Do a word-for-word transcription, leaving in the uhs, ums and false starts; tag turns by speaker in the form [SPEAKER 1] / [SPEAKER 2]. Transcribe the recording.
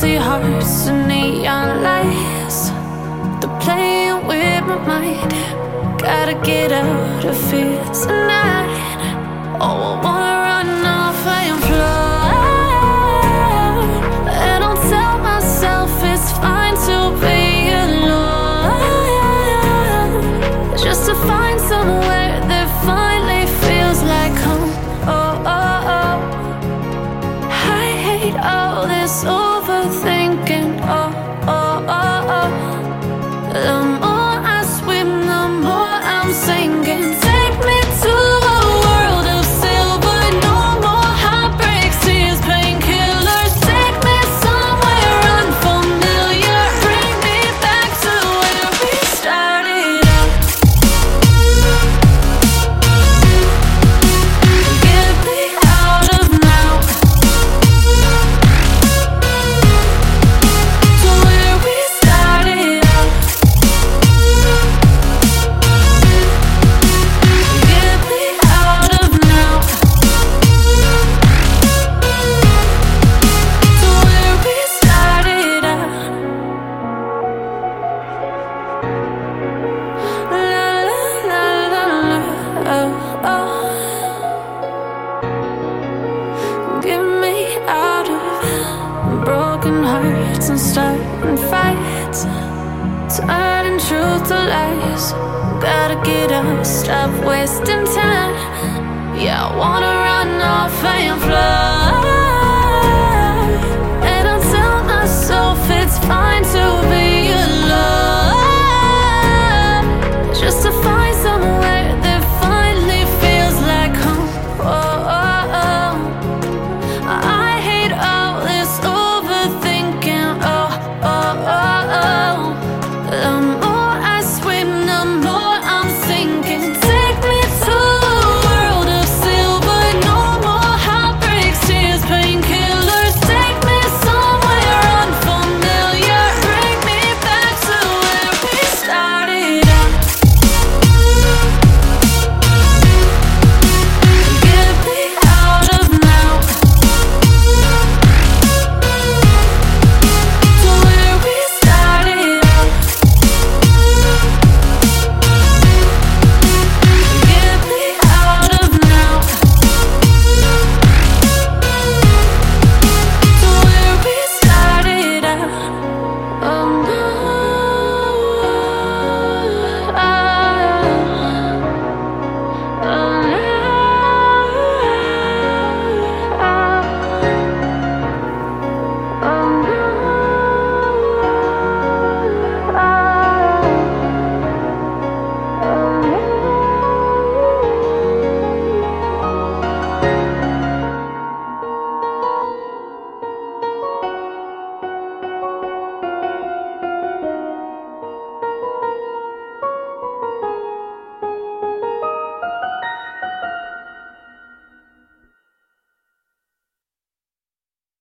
[SPEAKER 1] empty hearts and neon lights. They're playing with my mind. Gotta get out of here tonight. Oh, I wanna run off and fly. And I'll tell myself it's fine to be alone, just to find somewhere that finally feels like home. Oh, oh, oh. I hate all this overthinking. Oh, oh, oh, oh. The more I swim, the more I'm sinking. Take me to a world of silver. No more heartbreaks, tears, painkillers. Take me somewhere unfamiliar. Bring me back to where we started out. Get me out of now, to where we started out. Get me out of now, to where we started out. La la la la la, oh, oh. Get me out of broken hearts and starting fights, turning truth to lies. Gotta get up, stop wasting time. Yeah, I wanna run off and fly.